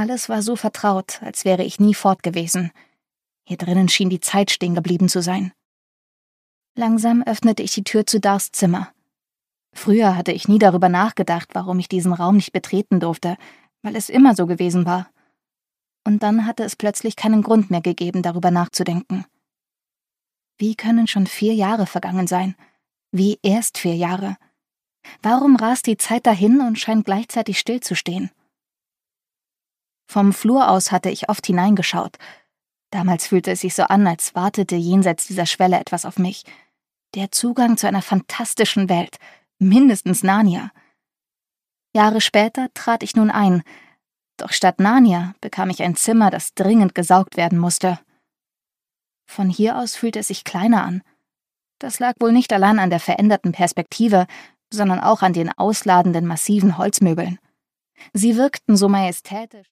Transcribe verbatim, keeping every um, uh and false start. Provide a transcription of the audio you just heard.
Alles war so vertraut, als wäre ich nie fort gewesen. Hier drinnen schien die Zeit stehen geblieben zu sein. Langsam öffnete ich die Tür zu Dars Zimmer. Früher hatte ich nie darüber nachgedacht, warum ich diesen Raum nicht betreten durfte, weil es immer so gewesen war. Und dann hatte es plötzlich keinen Grund mehr gegeben, darüber nachzudenken. Wie können schon vier Jahre vergangen sein? Wie erst vier Jahre? Warum rast die Zeit dahin und scheint gleichzeitig stillzustehen? Vom Flur aus hatte ich oft hineingeschaut. Damals fühlte es sich so an, als wartete jenseits dieser Schwelle etwas auf mich. Der Zugang zu einer fantastischen Welt, mindestens Narnia. Jahre später trat ich nun ein, doch statt Narnia bekam ich ein Zimmer, das dringend gesaugt werden musste. Von hier aus fühlte es sich kleiner an. Das lag wohl nicht allein an der veränderten Perspektive, sondern auch an den ausladenden, massiven Holzmöbeln. Sie wirkten so majestätisch.